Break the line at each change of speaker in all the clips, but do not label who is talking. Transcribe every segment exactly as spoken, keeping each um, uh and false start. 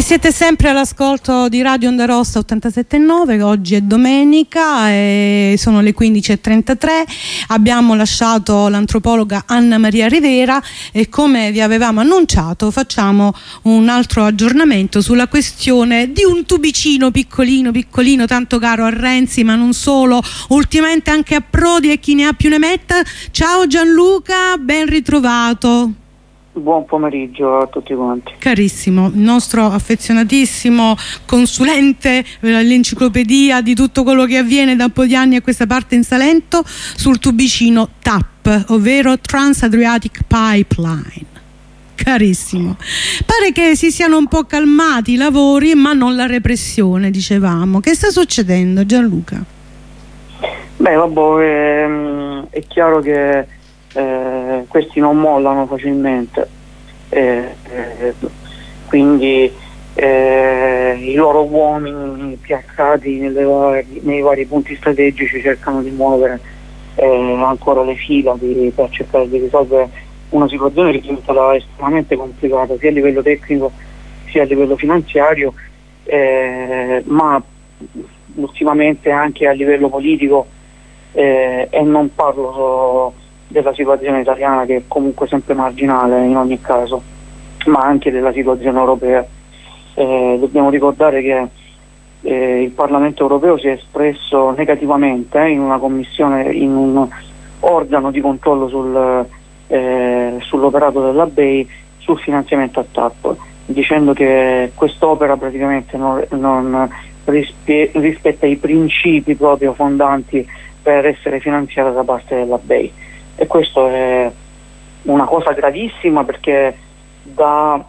siete sempre all'ascolto di Radio Onda Rossa ottantasette virgola nove. Oggi è domenica e sono le quindici e trentatré. Abbiamo lasciato l'antropologa Anna Maria Rivera e, come vi avevamo annunciato, facciamo un altro aggiornamento sulla questione di un tubicino piccolino piccolino tanto caro a Renzi, ma non solo, ultimamente anche a Prodi e chi ne ha più ne metta. Ciao Gianluca, ben ritrovato.
Buon pomeriggio a tutti quanti.
Carissimo, il nostro affezionatissimo consulente, l'enciclopedia di tutto quello che avviene da un po' di anni a questa parte in Salento sul tubicino T A P, ovvero Trans-Adriatic Pipeline. Carissimo, pare che si siano un po' calmati i lavori, ma non la repressione, dicevamo. Che sta succedendo, Gianluca?
Beh, vabbè, ehm, è chiaro che Eh, questi non mollano facilmente, eh, eh, quindi eh, i loro uomini piazzati nelle vari, nei vari punti strategici cercano di muovere eh, ancora le fila di, per cercare di risolvere una situazione che è diventata estremamente complicata sia a livello tecnico sia a livello finanziario, eh, ma ultimamente anche a livello politico, eh, e non parlo solo della situazione italiana, che è comunque sempre marginale in ogni caso, ma anche della situazione europea. Eh, dobbiamo ricordare che eh, il Parlamento europeo si è espresso negativamente eh, in una commissione, in un organo di controllo sul, eh, sull'operato della B E I sul finanziamento a T A P, dicendo che quest'opera praticamente non, non rispe- rispetta i principi proprio fondanti per essere finanziata da parte della B E I. E questo è una cosa gravissima, perché dà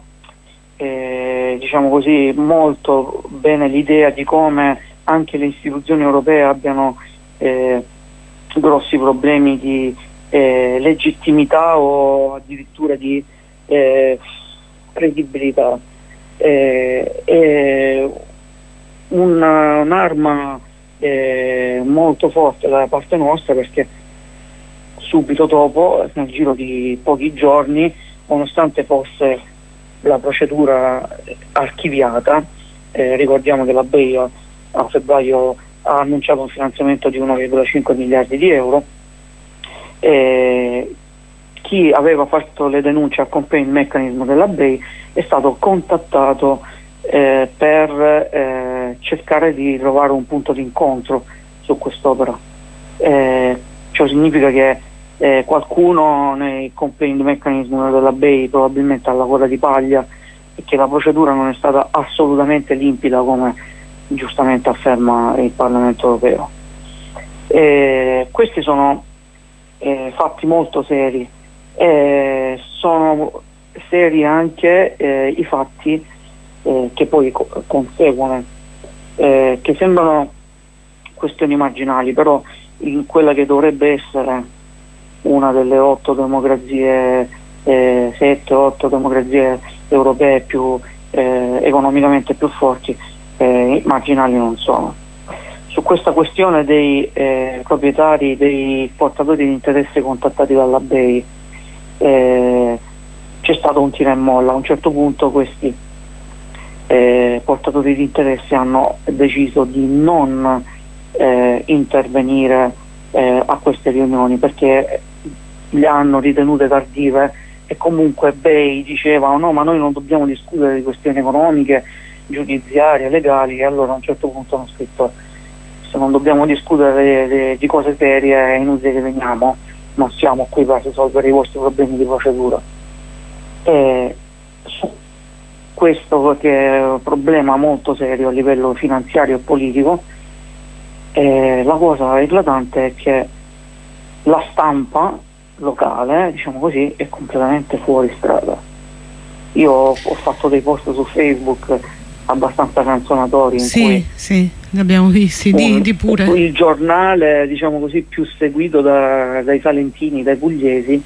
eh, diciamo così molto bene l'idea di come anche le istituzioni europee abbiano eh, grossi problemi di eh, legittimità o addirittura di eh, credibilità. Eh, è un, un'arma eh, molto forte da parte nostra, perché subito dopo, nel giro di pochi giorni, nonostante fosse la procedura archiviata, eh, ricordiamo che la B E I a, a febbraio ha annunciato un finanziamento di uno virgola cinque miliardi di euro, eh, chi aveva fatto le denunce al complaint mechanism della B E I è stato contattato eh, per eh, cercare di trovare un punto di incontro su quest'opera. Eh, ciò significa che Eh, qualcuno nei complaint mechanism della B E I probabilmente ha la coda di paglia e che la procedura non è stata assolutamente limpida, come giustamente afferma il Parlamento europeo. Eh, questi sono eh, fatti molto seri, eh, sono seri anche eh, i fatti eh, che poi co- conseguono, eh, che sembrano questioni marginali, però in quella che dovrebbe essere una delle otto democrazie, eh, sette otto democrazie europee più eh, economicamente più forti, eh, marginali non sono. Su questa questione dei eh, proprietari, dei portatori di interesse contattati dalla B E I, eh, c'è stato un tira e molla. A un certo punto questi eh, portatori di interesse hanno deciso di non eh, intervenire eh, a queste riunioni, perché le hanno ritenute tardive, e comunque B E I diceva oh no, ma noi non dobbiamo discutere di questioni economiche, giudiziarie, legali, e allora a un certo punto hanno scritto: se non dobbiamo discutere di, di cose serie è inutile che veniamo, non siamo qui per risolvere i vostri problemi di procedura. E su questo, che è un problema molto serio a livello finanziario e politico, eh, la cosa eclatante è che la stampa locale, diciamo così, è completamente fuori strada. Io ho fatto dei post su Facebook abbastanza canzonatori in
sì,
cui
sì, li abbiamo visti, di, di pure
il giornale, diciamo così, più seguito da, dai salentini, dai pugliesi,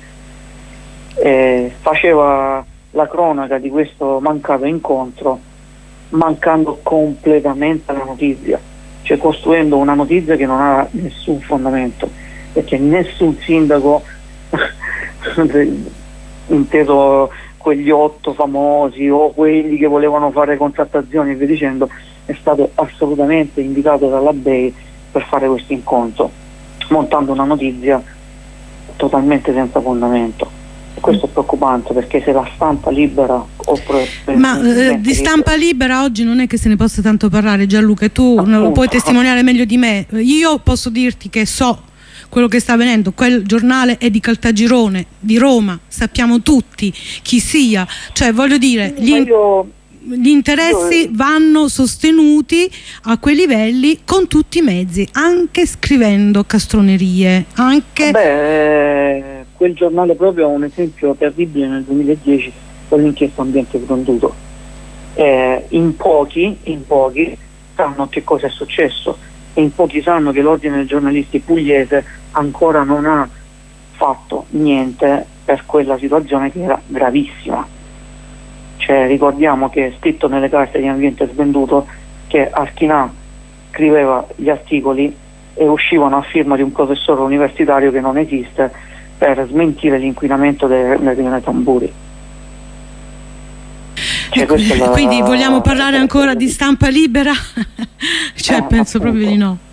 eh, faceva la cronaca di questo mancato incontro, mancando completamente la notizia, cioè costruendo una notizia che non ha nessun fondamento, perché nessun sindaco inteso quegli otto famosi o quelli che volevano fare contrattazioni e via dicendo, è stato assolutamente invitato dalla B E I per fare questo incontro, montando una notizia totalmente senza fondamento. E questo è preoccupante, perché se la stampa libera o
ma eh, di stampa libera oggi non è che se ne possa tanto parlare, Gianluca, e tu
appunto,
lo puoi testimoniare meglio di me. Io posso dirti che so quello che sta avvenendo. Quel giornale è di Caltagirone, di Roma, sappiamo tutti chi sia, cioè voglio dire, gli,
io,
gli interessi
io,
vanno sostenuti a quei livelli con tutti i mezzi, anche scrivendo castronerie, anche
beh, quel giornale proprio è un esempio terribile nel duemiladieci con l'inchiesta ambiente venduto. Eh, in pochi, in pochi sanno che cosa è successo, e in pochi sanno che l'Ordine dei giornalisti pugliese ancora non ha fatto niente per quella situazione che era gravissima. Cioè, ricordiamo che è scritto nelle carte di ambiente svenduto che Archinà scriveva gli articoli e uscivano a firma di un professore universitario che non esiste, per smentire l'inquinamento del rione Tamburi. Cioè,
ecco,
la...
quindi vogliamo parlare ancora di stampa libera? Cioè, eh, penso appunto. proprio di no.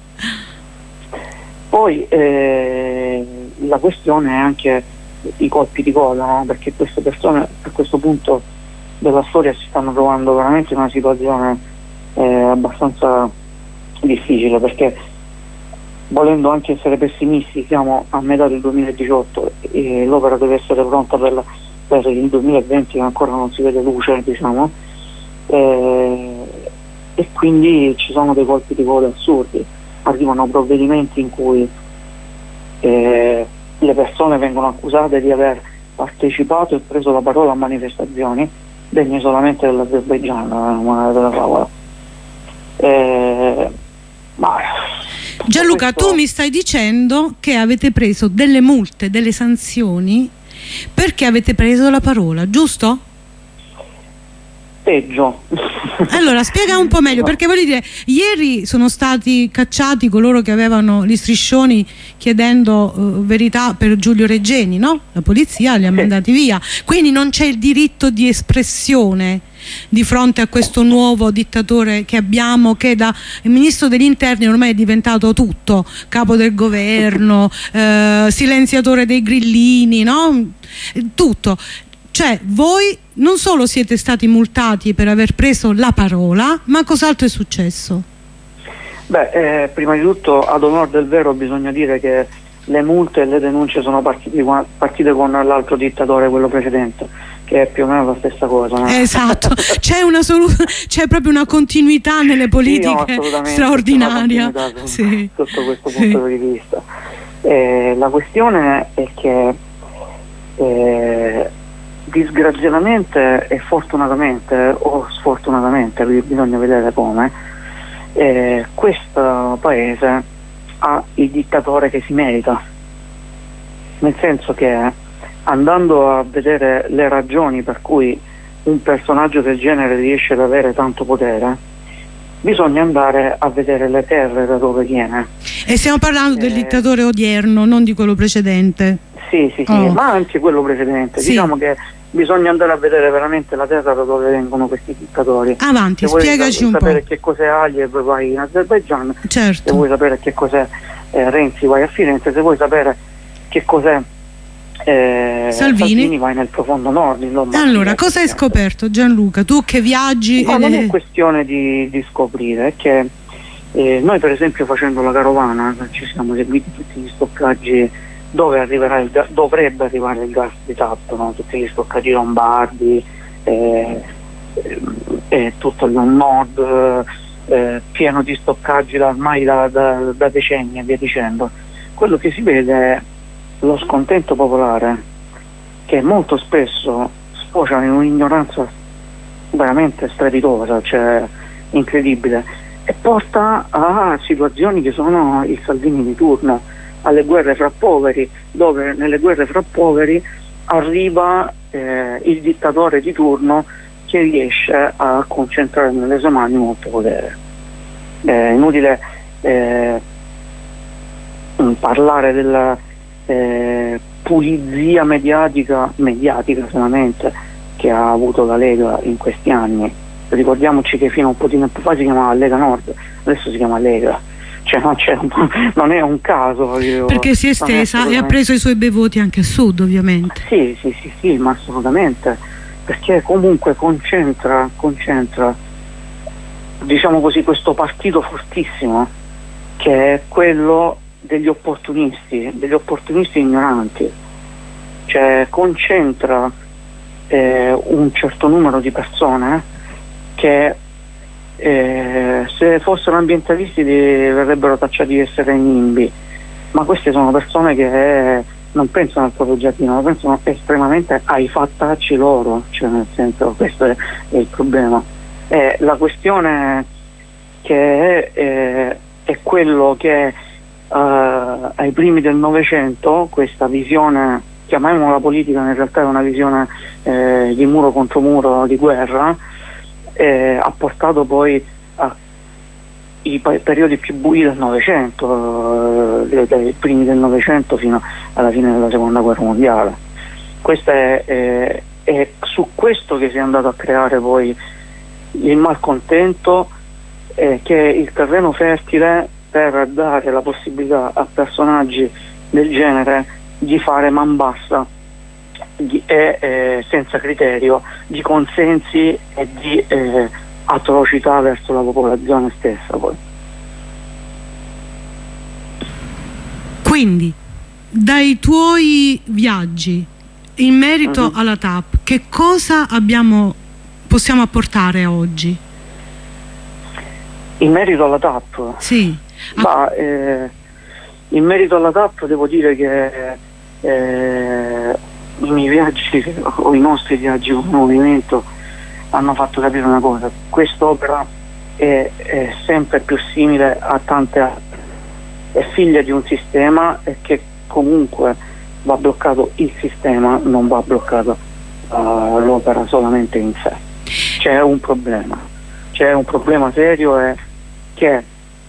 Poi eh, la questione è anche i colpi di coda, no? Perché queste persone a questo punto della storia si stanno trovando veramente in una situazione eh, abbastanza difficile, perché volendo anche essere pessimisti siamo a metà del duemiladiciotto e l'opera deve essere pronta per, la, per il duemilaventi, che ancora non si vede luce, diciamo, eh, e quindi ci sono dei colpi di coda assurdi. Arrivano provvedimenti in cui eh, le persone vengono accusate di aver partecipato e preso la parola a manifestazioni degne solamente dell'Azerbaigian, una della favola. Eh, ma
Gianluca,
questo...
tu mi stai dicendo che avete preso delle multe, delle sanzioni perché avete preso la parola, giusto?
Peggio.
Allora spiega un po' meglio, perché voglio dire, ieri sono stati cacciati coloro che avevano gli striscioni chiedendo uh, verità per Giulio Regeni, no? La polizia li ha mandati via, quindi non c'è il diritto di espressione di fronte a questo nuovo dittatore che abbiamo, che da il ministro degli interni ormai è diventato tutto, capo del governo, eh, silenziatore dei grillini, no? Tutto. Cioè, voi non solo siete stati multati per aver preso la parola, ma cos'altro è successo?
Beh, eh, prima di tutto, ad onor del vero, bisogna dire che le multe e le denunce sono partite, partite con l'altro dittatore, quello precedente, che è più o meno la stessa cosa, no?
Esatto, c'è una c'è proprio una continuità nelle politiche
sì, no,
straordinaria
su,
sì.
sotto questo
sì.
punto di vista. Eh, la questione è che eh, disgraziatamente e fortunatamente o sfortunatamente, bisogna vedere come, eh, questo paese ha il dittatore che si merita, nel senso che andando a vedere le ragioni per cui un personaggio del genere riesce ad avere tanto potere, bisogna andare a vedere le terre da dove viene.
E stiamo parlando eh, del dittatore odierno, non di quello precedente.
Sì, sì, sì, oh. ma anche quello precedente. Sì. Diciamo che bisogna andare a vedere veramente la terra da dove vengono questi dittatori.
Avanti, se spiegaci un po'.
Se vuoi sapere che cos'è Aliyev, vai in Azerbaigian.
Certo.
Se vuoi sapere che cos'è eh, Renzi, vai a Firenze. Se vuoi sapere che cos'è eh,
Salvini.
Salvini, vai nel profondo nord.
Allora, cosa hai scoperto, Gianluca? Tu che viaggi...
Ma
e...
non è questione di, di scoprire, è che eh, noi per esempio facendo la carovana ci siamo seguiti tutti gli stoccaggi dove arriverà il gas, dovrebbe arrivare il gas di Tato, no? Tutti gli stoccaggi lombardi, eh, eh, eh, tutto il nord, eh, pieno di stoccaggi da, ormai da, da, da decenni e via dicendo. Quello che si vede è lo scontento popolare, che molto spesso sfocia in un'ignoranza veramente strepitosa, cioè incredibile, e porta a situazioni che sono il Salvini di turno, alle guerre fra poveri, dove nelle guerre fra poveri arriva eh, il dittatore di turno che riesce a concentrare nelle sue mani molto potere. È inutile eh, parlare della eh, pulizia mediatica, mediatica solamente, che ha avuto la Lega in questi anni. Ricordiamoci che fino a un po' di tempo fa si chiamava Lega Nord, adesso si chiama Lega, cioè non, c'è un, non è un caso. Io,
perché si è estesa è e ha preso i suoi bei voti anche a sud, ovviamente.
Sì, sì, sì, sì, ma assolutamente, perché comunque concentra, concentra, diciamo così, questo partito fortissimo che è quello degli opportunisti, degli opportunisti ignoranti, cioè concentra eh, un certo numero di persone che eh, se fossero ambientalisti verrebbero tacciati di essere nimbi, ma queste sono persone che non pensano al proprio giardino, ma pensano estremamente ai fattacci loro, cioè nel senso, questo è, è il problema. Eh, la questione che è, è, è quello che uh, ai primi del Novecento questa visione, chiamiamola politica, in realtà è una visione eh, di muro contro muro, di guerra, eh, ha portato poi ai periodi più bui del Novecento, eh, dai primi del Novecento fino alla fine della seconda guerra mondiale. Questo è, è, è su questo che si è andato a creare poi il malcontento, eh, che è il terreno fertile per dare la possibilità a personaggi del genere di fare man bassa di, e eh, senza criterio di consensi e di eh, atrocità verso la popolazione stessa. Poi.
Quindi, dai tuoi viaggi in merito uh-huh. alla T A P, che cosa abbiamo, possiamo apportare oggi?
In merito alla T A P?
Sì.
Ma, eh, in merito alla T A P devo dire che eh, i miei viaggi o i nostri viaggi come movimento hanno fatto capire una cosa: quest'opera è, è sempre più simile a tante altre, è figlia di un sistema e che comunque va bloccato il sistema, non va bloccata uh, l'opera solamente in sé. C'è un problema, c'è un problema serio, è che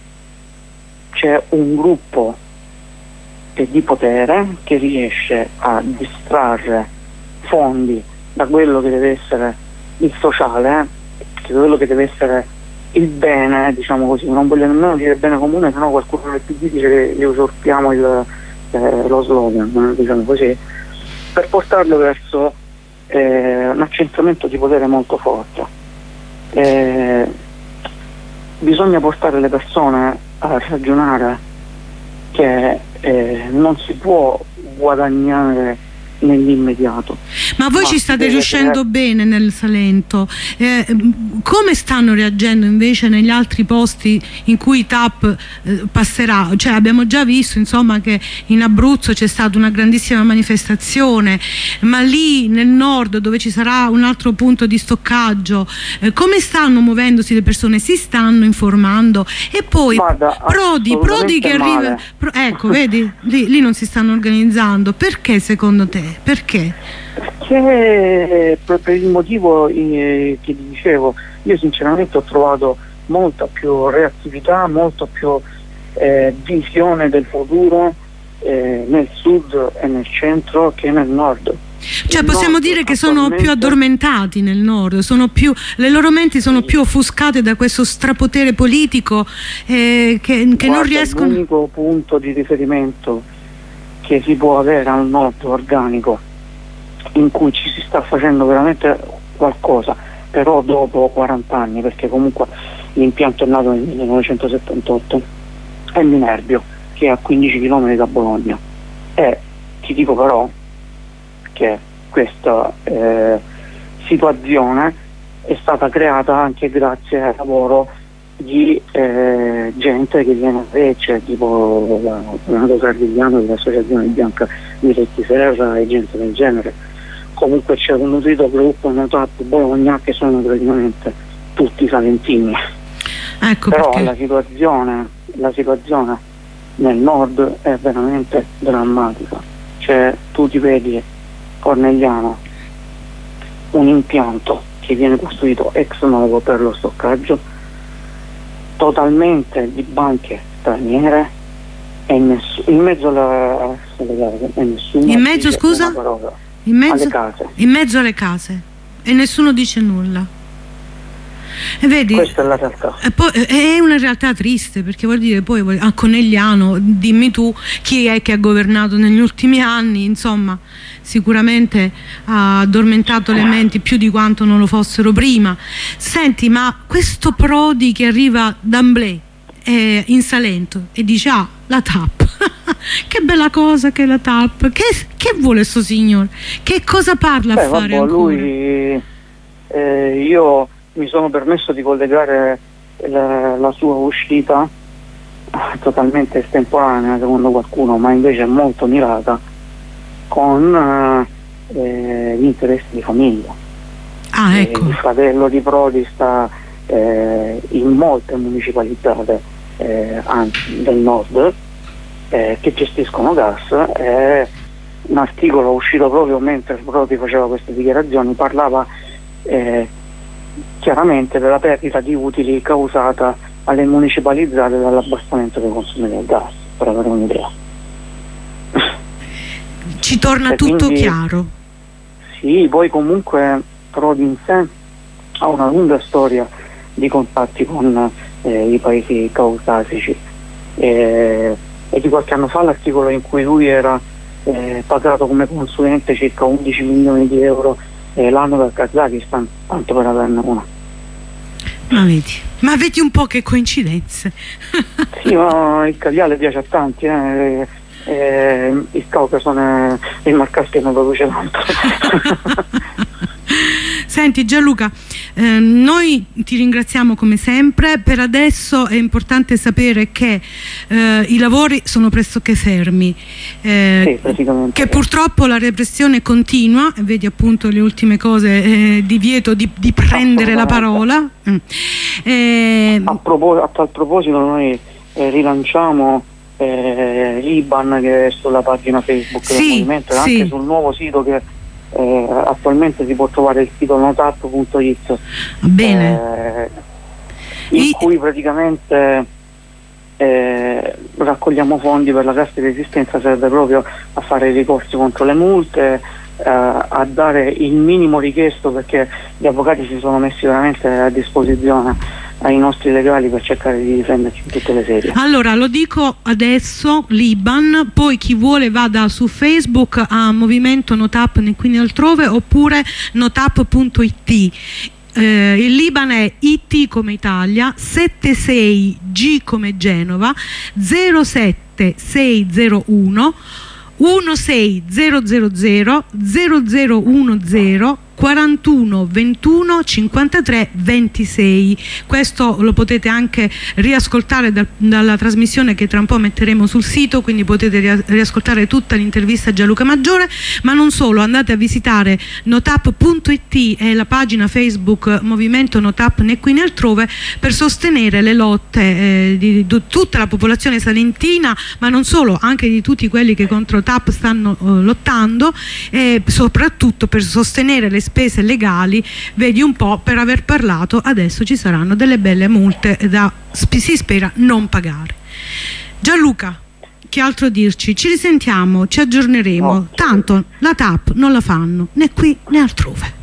c'è un gruppo di potere che riesce a distrarre fondi da quello che deve essere il sociale, che quello che deve essere il bene, diciamo così, non voglio nemmeno dire bene comune, sennò qualcuno più dice che gli usurpiamo il, eh, lo slogan, diciamo così, per portarlo verso eh, un accentramento di potere molto forte. Eh, bisogna portare le persone a ragionare che eh, non si può guadagnare nell'immediato.
Ma voi Ma ci state riuscendo creare... bene nel Salento, eh, come stanno reagendo invece negli altri posti in cui T A P eh, passerà? Cioè, abbiamo già visto insomma che in Abruzzo c'è stata una grandissima manifestazione, ma lì nel nord dove ci sarà un altro punto di stoccaggio, eh, come stanno muovendosi le persone? Si stanno informando? E poi
Guarda,
Prodi, Prodi che arriva, pro, ecco vedi, lì, lì non si stanno organizzando. Perché secondo te? Perché?
Perché per il motivo eh, che ti dicevo, io sinceramente ho trovato molta più reattività, molta più eh, visione del futuro eh, nel sud e nel centro che nel nord.
Cioè il possiamo nord, dire che sono più addormentati nel nord, sono più, le loro menti sono più offuscate da questo strapotere politico eh, che, che non riescono.
L'unico punto di riferimento che si può avere al nord organico in cui ci si sta facendo veramente qualcosa, però dopo quaranta anni, perché comunque l'impianto è nato nel millenovecentosettantotto, è Minerbio, che è a quindici chilometri da Bologna. E ti dico però che questa eh, situazione è stata creata anche grazie al lavoro di eh, gente che viene a Recce, tipo Renato Cardigliano dell'Associazione Bianca di Letti Serra e gente del genere. Comunque c'è un nutrito gruppo nel T A P Bologna che sono praticamente tutti salentini.
Ecco
però
perché.
la situazione, la situazione nel nord è veramente drammatica. Cioè tu ti vedi Cornegliano, un impianto che viene costruito ex novo per lo stoccaggio, totalmente di banche straniere e ness- in mezzo alla, alle case e nessuno
in mezzo scusa?
parola.
In mezzo,
alle case.
In mezzo alle case. e nessuno dice nulla. E vedi,
questa è la realtà.
E poi, è una realtà triste, perché vuol dire poi a Conegliano, dimmi tu chi è che ha governato negli ultimi anni, insomma sicuramente ha addormentato le menti più di quanto non lo fossero prima. Senti, ma questo Prodi che arriva d'Amblè eh, in Salento e dice ah, la T A P che bella cosa che è la T A P, che, che vuole sto signore, che cosa parla
Beh,
a fare
vabbè,
ancora?
lui eh, io mi sono permesso di collegare la, la sua uscita totalmente estemporanea secondo qualcuno, ma invece molto mirata, con eh, gli interessi di famiglia.
Ah, ecco.
Eh, il fratello di Prodi sta eh, in molte municipalizzate eh, anzi, del nord eh, che gestiscono gas. È un articolo uscito proprio mentre Prodi faceva queste dichiarazioni, parlava eh, chiaramente della perdita di utili causata alle municipalizzate dall'abbassamento dei consumi del gas, per avere un'idea.
Ci torna
e
tutto
quindi,
chiaro.
Sì, poi comunque Prodi in sé ha una lunga storia di contatti con eh, i paesi caucasici e, e di qualche anno fa l'articolo in cui lui era eh, pagato come consulente circa undici milioni di euro eh, l'anno dal Kazakistan, tanto per averne una.
Ma vedi, ma vedi un po' che coincidenze.
Sì, ma il caviale piace a tanti, eh, eh, il Caucaso ne, il Mar Caspio ne produce tanto.
Senti Gianluca, eh, noi ti ringraziamo come sempre. Per adesso è importante sapere che eh, i lavori sono pressoché fermi, eh,
sì, praticamente.
che purtroppo la repressione continua, vedi appunto le ultime cose, eh, divieto di, di prendere la parola. Mm. Eh,
a, propos- a tal proposito noi eh, rilanciamo eh, l'I B A N che è sulla pagina Facebook
sì,
del movimento e
sì.
anche sul nuovo sito che eh, attualmente si può trovare, il sito notap punto it,
bene.
eh, in
I...
cui praticamente eh, raccogliamo fondi per la cassa di resistenza. Serve proprio a fare i ricorsi contro le multe, eh, a dare il minimo richiesto, perché gli avvocati si sono messi veramente a disposizione ai nostri legali per cercare di difenderci in tutte le sedi.
Allora lo dico adesso, l'I B A N, poi chi vuole vada su Facebook a Movimento Notap né qui né altrove, oppure notap punto it. Eh, il L'I B A N è I T come Italia, settantasei G come Genova, zero sette sei zero uno uno sei zero zero zero zero zero uno zero quarantuno ventuno cinquantatré ventisei. Questo lo potete anche riascoltare da, dalla trasmissione che tra un po' metteremo sul sito, quindi potete riascoltare tutta l'intervista a Gianluca Maggiore. Ma non solo, andate a visitare notap punto it e la pagina Facebook Movimento Notap né qui né altrove, per sostenere le lotte eh, di, di tutta la popolazione salentina, ma non solo, anche di tutti quelli che contro T A P stanno eh, lottando, e soprattutto per sostenere le spese legali. Vedi un po', per aver parlato adesso ci saranno delle belle multe da, si spera, non pagare. Gianluca, che altro dirci? Ci risentiamo, ci aggiorneremo, tanto la T A P non la fanno né qui né altrove.